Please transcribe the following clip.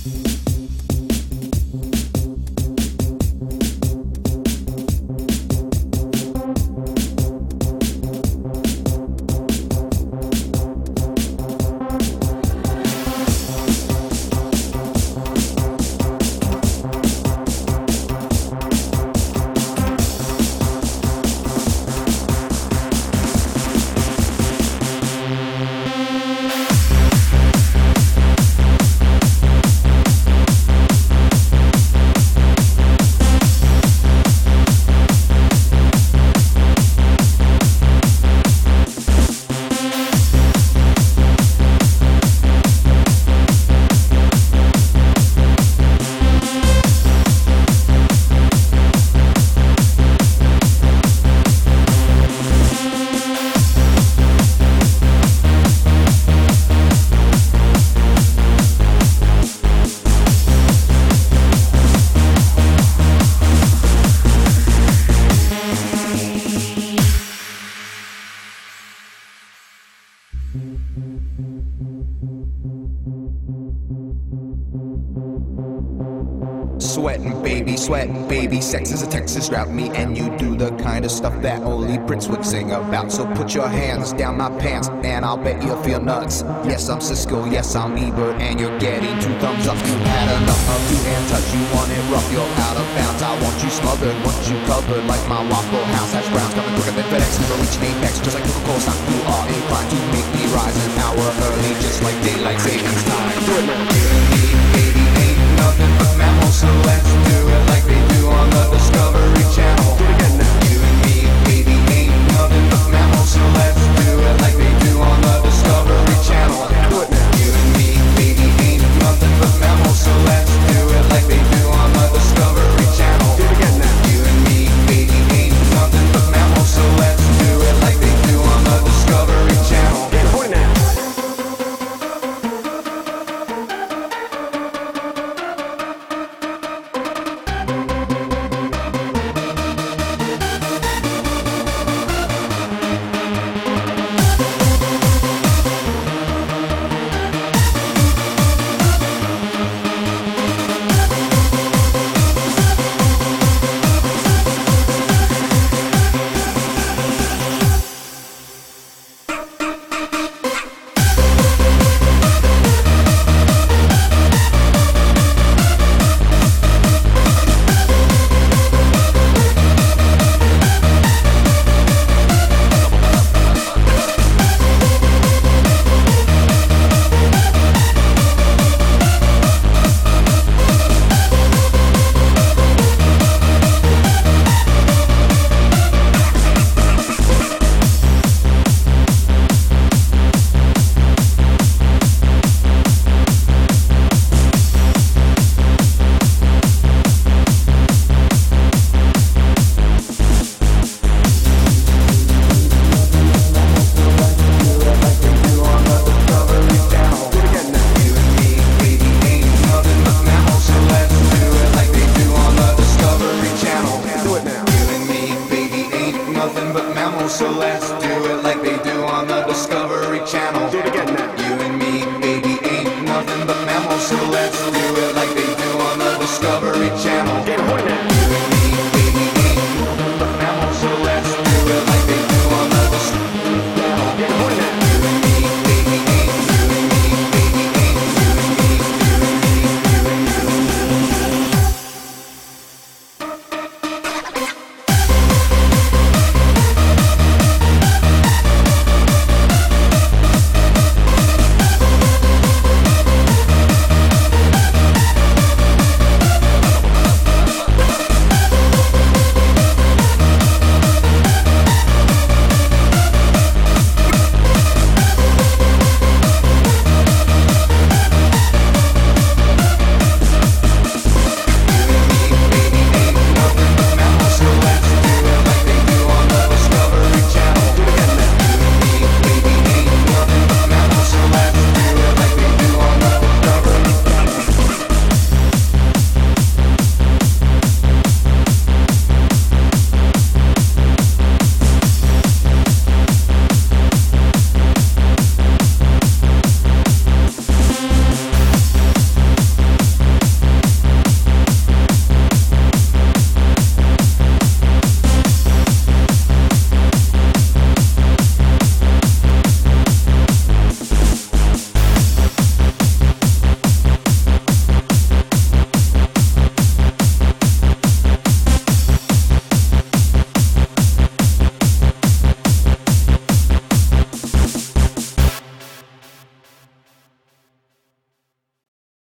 Sweating, baby, sex is a Texas drought. Me and you do the kind of stuff that only Prince would sing about. So put your hands down my pants, and I'll bet you'll feel nuts. Yes, I'm Cisco, yes, I'm Ebert, and you're getting 2 thumbs up. You had enough of 2-hand touch, you want it rough, you're out of bounds. I want you smothered, want you covered like my Waffle House. Hash browns coming quicker than FedEx, you're reaching apex, just like Coca-Cola stock. You are inclined to make me rise an hour early, just like daylight savings time. Do it, man. You and me, baby, ain't nothing but mammals, so let's do it like they do on the Discovery Channel. Do it again now. You and me, baby, ain't nothing but mammals, so let's do it like they do on the Discovery Channel. Do it now. You and me, baby, ain't nothing but mammals, so let's do it like they do on the Discovery Channel. Do it again now. You and me, baby, ain't nothing but mammals, so let's do it like they do on the Discovery Channel. Get it now. So let's do it like they do on the Discovery Channel. Do it again now. You and me, baby, ain't nothing but mammals. So let's do it like they do on the Discovery Channel. Get it now. You and